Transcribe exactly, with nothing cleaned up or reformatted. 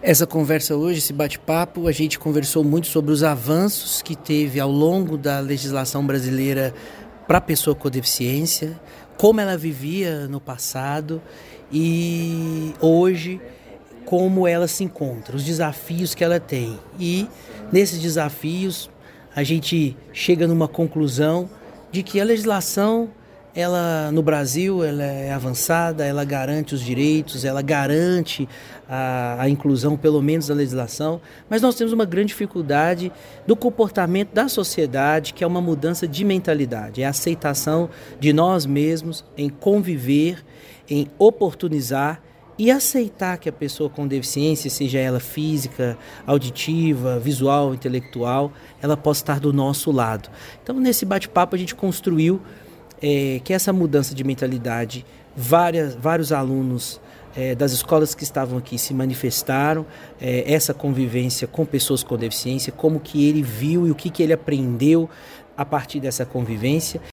Essa conversa hoje, esse bate-papo, a gente conversou muito sobre os avanços que teve ao longo da legislação brasileira para a pessoa com deficiência, como ela vivia no passado e hoje como ela se encontra, os desafios que ela tem. E nesses desafios a gente chega numa conclusão de que a legislação, ela no Brasil, ela é avançada, ela garante os direitos, ela garante a, a inclusão, pelo menos da legislação, mas nós temos uma grande dificuldade do comportamento da sociedade, que é uma mudança de mentalidade, é a aceitação de nós mesmos em conviver, em oportunizar e aceitar que a pessoa com deficiência, seja ela física, auditiva, visual, intelectual, ela possa estar do nosso lado. Então, nesse bate-papo, a gente construiu É, que essa mudança de mentalidade, várias, vários alunos é, das escolas que estavam aqui se manifestaram, é, essa convivência com pessoas com deficiência, como que ele viu e o que, que ele aprendeu a partir dessa convivência.